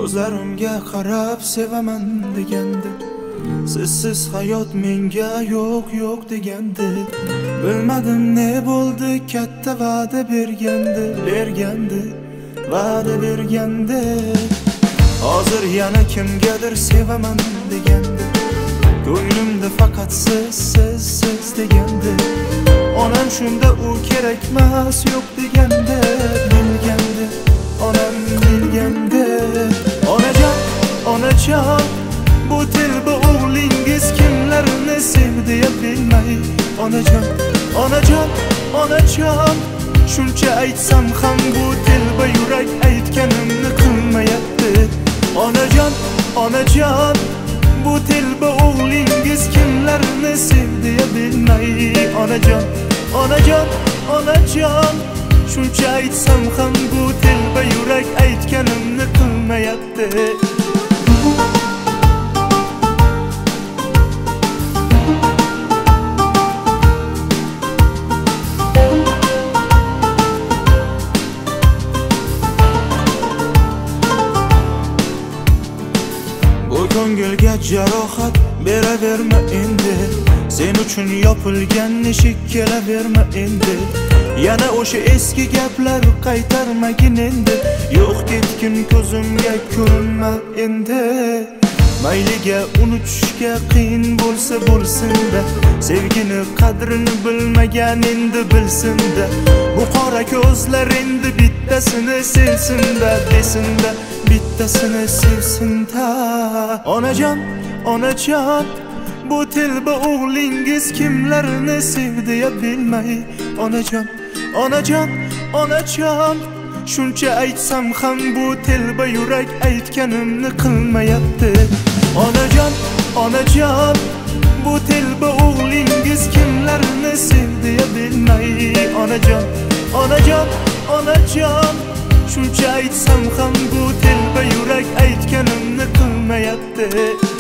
Ko'zlarimga qarab sevaman degandi, sizsiz hayot menga yo'q yo'q degandi. Bilmadim ne bo'ldi, katta va'da bergandi, va'da bergandi. Hozir yana kimgadir sevaman degandi, ko'nglimda faqat siz degandi. Onam shunda u kerakmas yo'q degandi, bilgandi, onam bilgandi. Onajon, bu telba o'g'lingiz kimlarni sevdi ya bilmay. Onajon, shuncha aytsam ham bu telba yurak aytganimni qilmayapti. Onajon, bu telba o'g'lingiz kimlarni sevdi ya bilmay. Onajon, shuncha aytsam ham bu telba yurak aytganimni qilmayapti. Bu ko'ngilga jarohat beraverma endi, sen uchun yopilgan eshik kelaverma endi. Yana o'sha eski gaplar qaytarmagin endi, yo'q ketgin ko'zimga ko'rinma endi. Mayliga unutishga qiyin bo'lsa bo'lsin-da, sevgini qadrini bilmagan endi bilsin-da. Bu qora ko'zlar endi bittasini sevsin-da, desin-da, bittasini sevsin-da. Onajon, bu telba o'g'lingiz kimlarni sevdi ya bilmay. Onajon, shuncha aytsam ham bu telba yurak aytganimni qilmayapti. Onajon, bu telba o'g'lingiz kimlarni sevdi ya bilmay. Onajon, shuncha aytsam ham bu telba yurak aytganimni qilmayapti.